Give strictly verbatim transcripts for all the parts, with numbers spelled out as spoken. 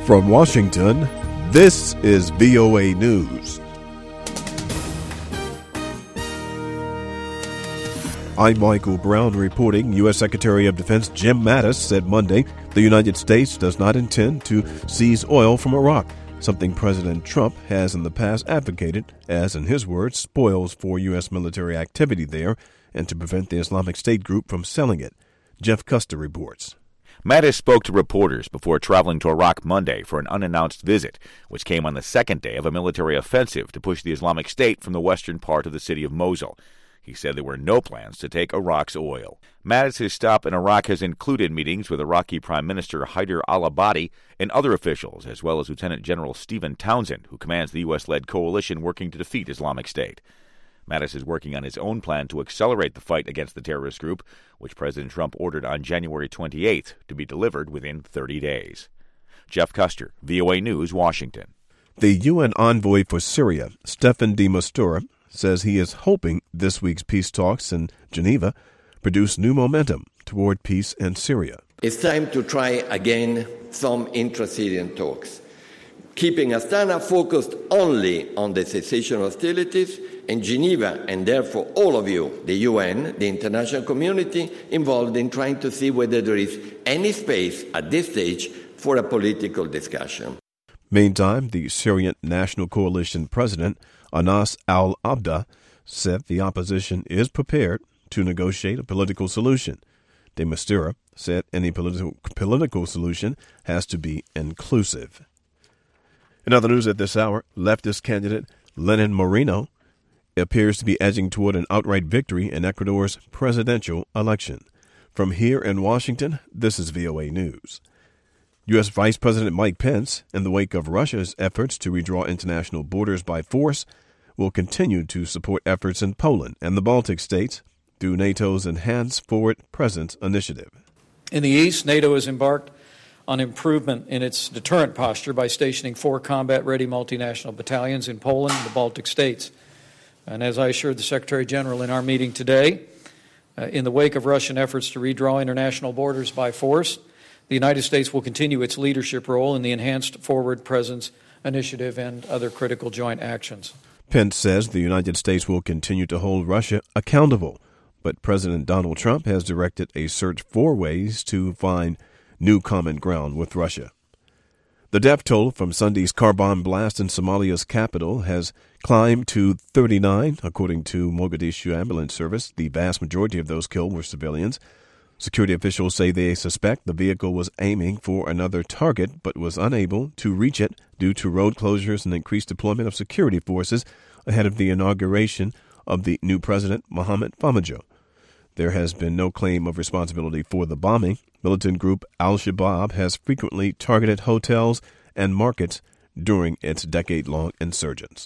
From Washington, this is V O A News. I'm Michael Brown reporting. U S. Secretary of Defense Jim Mattis said Monday the United States does not intend to seize oil from Iraq, something President Trump has in the past advocated as, in his words, spoils for U S military activity there and to prevent the Islamic State group from selling it. Jeff Custer reports. Mattis spoke to reporters before traveling to Iraq Monday for an unannounced visit, which came on the second day of a military offensive to push the Islamic State from the western part of the city of Mosul. He said there were no plans to take Iraq's oil. Mattis' stop in Iraq has included meetings with Iraqi Prime Minister Haider al-Abadi and other officials, as well as Lieutenant General Stephen Townsend, who commands the U S-led coalition working to defeat Islamic State. Mattis is working on his own plan to accelerate the fight against the terrorist group, which President Trump ordered on January twenty-eighth to be delivered within thirty days. Jeff Custer, V O A News, Washington. The U N envoy for Syria, Staffan de Mistura, says he is hoping this week's peace talks in Geneva produce new momentum toward peace in Syria. It's time to try again some intra-Syrian talks, keeping Astana focused only on the cessation of hostilities, and Geneva, and therefore all of you, the U N, the international community, involved in trying to see whether there is any space at this stage for a political discussion. Meantime, the Syrian National Coalition president, Anas al-Abda, said the opposition is prepared to negotiate a political solution. De Mistura said any political, political solution has to be inclusive. In other news at this hour, leftist candidate Lenin Moreno appears to be edging toward an outright victory in Ecuador's presidential election. From here in Washington, this is V O A News. U S. Vice President Mike Pence, in the wake of Russia's efforts to redraw international borders by force, will continue to support efforts in Poland and the Baltic states through NATO's Enhanced Forward Presence initiative. In the east, NATO has embarked on improvement in its deterrent posture by stationing four combat-ready multinational battalions in Poland and the Baltic states. And as I assured the Secretary General in our meeting today, uh, in the wake of Russian efforts to redraw international borders by force, the United States will continue its leadership role in the Enhanced Forward Presence initiative and other critical joint actions. Pence says the United States will continue to hold Russia accountable, but President Donald Trump has directed a search for ways to find new common ground with Russia. The death toll from Sunday's car bomb blast in Somalia's capital has climbed to thirty-nine, according to Mogadishu Ambulance Service. The vast majority of those killed were civilians. Security officials say they suspect the vehicle was aiming for another target but was unable to reach it due to road closures and increased deployment of security forces ahead of the inauguration of the new president, Mohamed Farmajo. There has been no claim of responsibility for the bombing. Militant group Al-Shabaab has frequently targeted hotels and markets during its decade-long insurgence.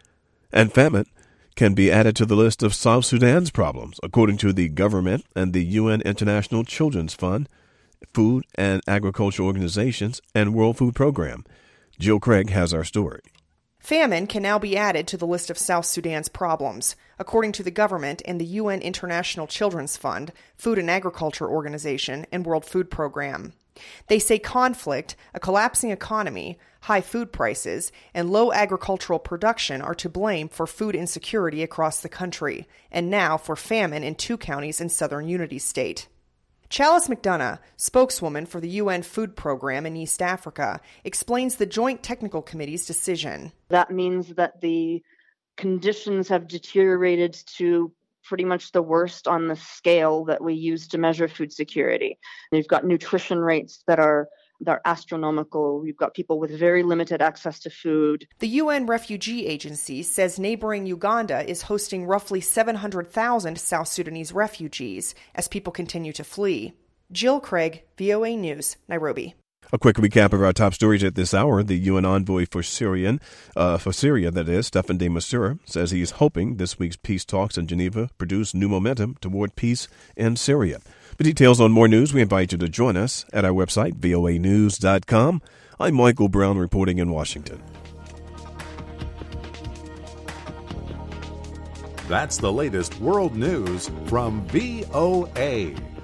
And famine can be added to the list of South Sudan's problems, according to the government and the U N International Children's Fund, Food and Agriculture Organizations, and World Food Program. Jill Craig has our story. Famine can now be added to the list of South Sudan's problems, according to the government and the U N International Children's Fund, Food and Agriculture Organization, and World Food Program. They say conflict, a collapsing economy, high food prices, and low agricultural production are to blame for food insecurity across the country, and now for famine in two counties in southern Unity State. Chalice McDonough, spokeswoman for the U N Food Program in East Africa, explains the Joint Technical Committee's decision. That means that the conditions have deteriorated to pretty much the worst on the scale that we use to measure food security. You've got nutrition rates that are that are astronomical. We've got people with very limited access to food. The U N Refugee Agency says neighboring Uganda is hosting roughly seven hundred thousand South Sudanese refugees as people continue to flee. Jill Craig, V O A News, Nairobi. A quick recap of our top stories at this hour. The U N envoy for Syrian, uh, for Syria, that is, Staffan de Mistura, says he is hoping this week's peace talks in Geneva produce new momentum toward peace in Syria. For details on more news, we invite you to join us at our website, V O A news dot com. I'm Michael Brown reporting in Washington. That's the latest world news from V O A.